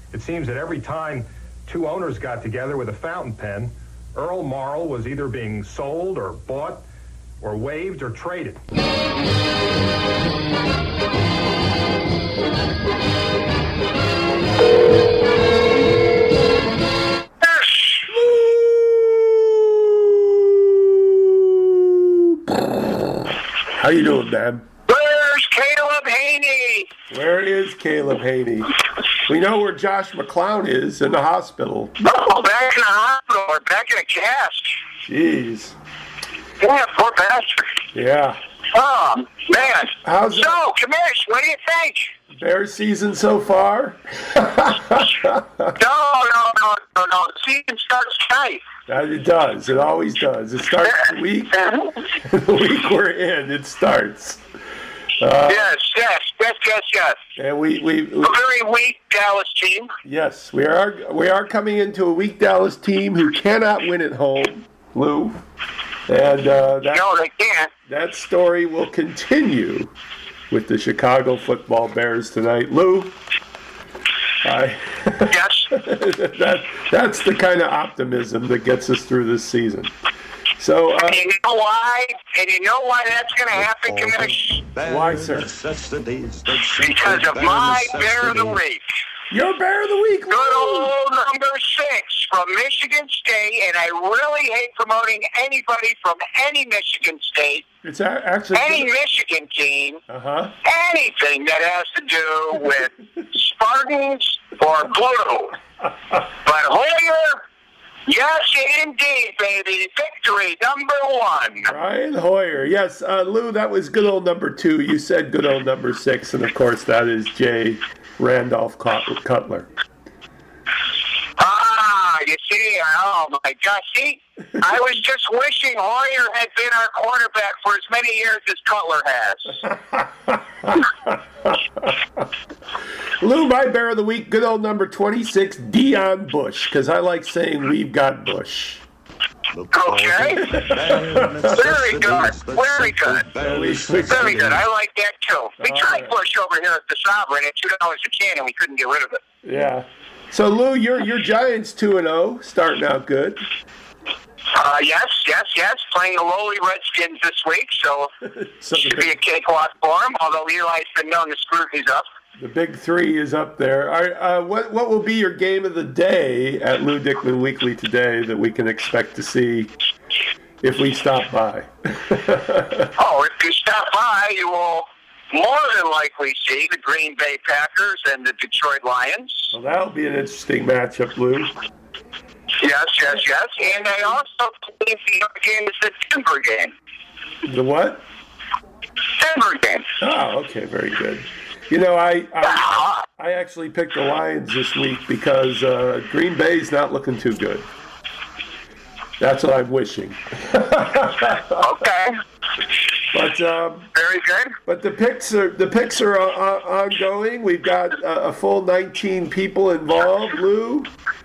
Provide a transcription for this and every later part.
It seems that every time two owners got together with a fountain pen, Earl Morrall was either being sold or bought or waived or traded. How you doing, man? Where's Caleb Haney? Where is Caleb Haney? We know where Josh McClown is, in the hospital. Oh, back in the hospital or back in a cast. Jeez. Yeah, poor bastard. Yeah. Oh, man. How's it? So, Commish, what do you think? Bear season so far? No. The season starts tonight. It does. It always does. It starts the week. The week we're in, it starts. Yes. And we A very weak Dallas team. yes, we are coming into a weak Dallas team who cannot win at home, Lou. And No, they can't. that story will continue with the Chicago Football Bears tonight, Lou. Yes. That's the kind of optimism that gets us through this season. So, And you know why? And you know why that's going to happen, Commish? why, sir? Because of my Bear of the Week. Your Bear of the Week, Lou. Good old number 6 from Michigan State, and I really hate promoting anybody from any Michigan State, It's actually any Michigan team, Uh-huh. anything that has to do with Spartans or blue. But Hoyer, yes indeed, baby, victory number 1. Brian Hoyer. Yes, Lou, that was good old number 2. You said good old number 6, and of course that is Jay Randolph Cutler. You see, oh my gosh, see, I was just wishing Hoyer had been our quarterback for as many years as Cutler has. Lou, my Bear of the Week, good old number 26, Dion Bush, because I like saying we've got Bush. Okay. Very good. Very good. Very good. I like that too. We tried Bush over here at the Sovereign at $2 a can, and we couldn't get rid of it. Yeah. So, Lou, your Giants 2-0, starting out good. Yes. Playing the lowly Redskins this week, so So should be a cakewalk for them, although Eli's been known to screw things up. the big 3 is up there. What will be your game of the day at Lou Dickman Weekly today that we can expect to see if we stop by? If you stop by, you will more than likely see the Green Bay Packers and the Detroit Lions. Well, that'll be an interesting matchup, Lou. Yes. And I also believe the other game is the Denver game. The what? Denver game. Oh, okay, very good. You know, I actually picked the Lions this week because Green Bay's not looking too good. That's what I'm wishing. Okay. But Very good. But the picks are ongoing. We've got a full 19 people involved, Lou.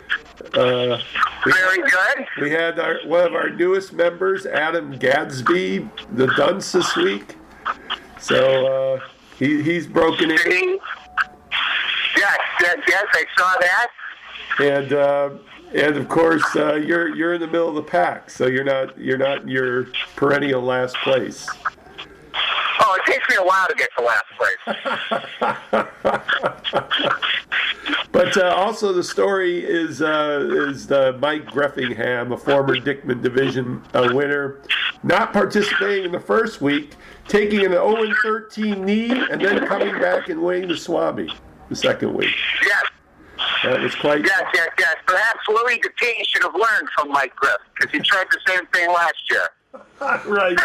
Very good. We had one of our newest members, Adam Gadsby, the dunce this week. So he's broken in. Yes, I saw that. And of course you're in the middle of the pack, so you're not in your perennial last place. Oh, it takes me a while to get to last place. But also the story is Mike Greffingham, a former Dickman Division winner, not participating in the first week, taking an 0-13 knee, and then coming back and winning the Swami the second week. Yes. That was quite... Yes. Perhaps Louis Dupuis should have learned from Mike Griff, because he tried the same thing last year. Right,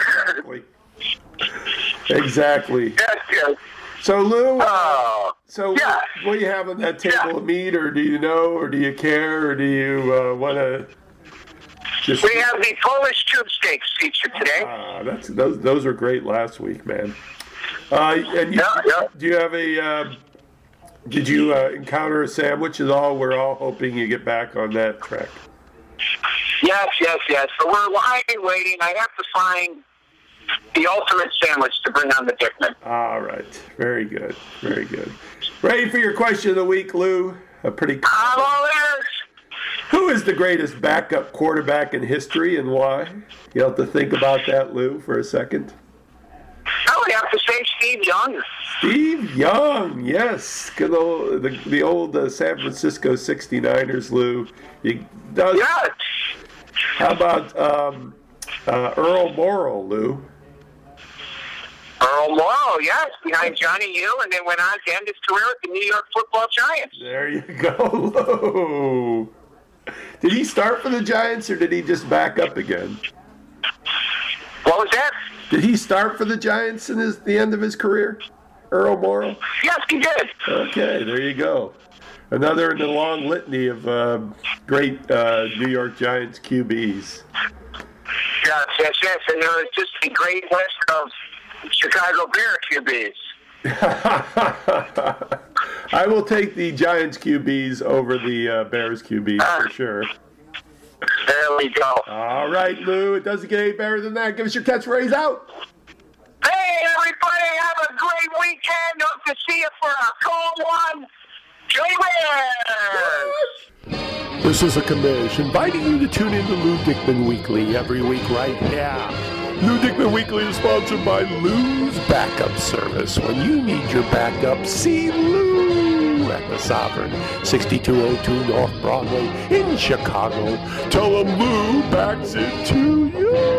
exactly. Yes. So, Lou, Yeah. what do you have on that table of meat, or do you know, or do you care, or do you want to just... We have the Polish tube steaks featured today. Those were great last week, man. And you, do you have a... did you encounter a sandwich at all? We're all hoping you get back on that track. Yes. So we're lying and waiting. I have to find the ultimate sandwich to bring on the Dickman. All right. Very good. Ready for your question of the week, Lou? A pretty. I'm all ears. Who is the greatest backup quarterback in history and why? You have to think about that, Lou, for a second. I would have to say Steve Young. Steve Young, yes. Good old, the old San Francisco 69ers, Lou. Yes. How about Earl Morrall, Lou? Earl Morrall, yes, behind Johnny U, and then went on to end his career at the New York Football Giants. There you go, Lou. Did he start for the Giants, or did he just back up again? What was that? Did he start for the Giants in the end of his career, Earl Morrall? Yes, he did. Okay, there you go. Another in the long litany of great New York Giants QBs. Yes. And there was just a great list of Chicago Bear QBs. I will take the Giants QBs over the Bears QBs for sure. There we go. All right, Lou. It doesn't get any better than that. Give us your catchphrase out. Hey, everybody, have a great weekend. Hope to see you for a cold one. Bears! This is a commish inviting you to tune in to Lou Dickman Weekly every week right now. Lou Dickman Weekly is sponsored by Lou's Backup Service. When you need your backup, see Lou at the Sovereign, 6202 North Broadway in Chicago. Tell them Lou backs it to you.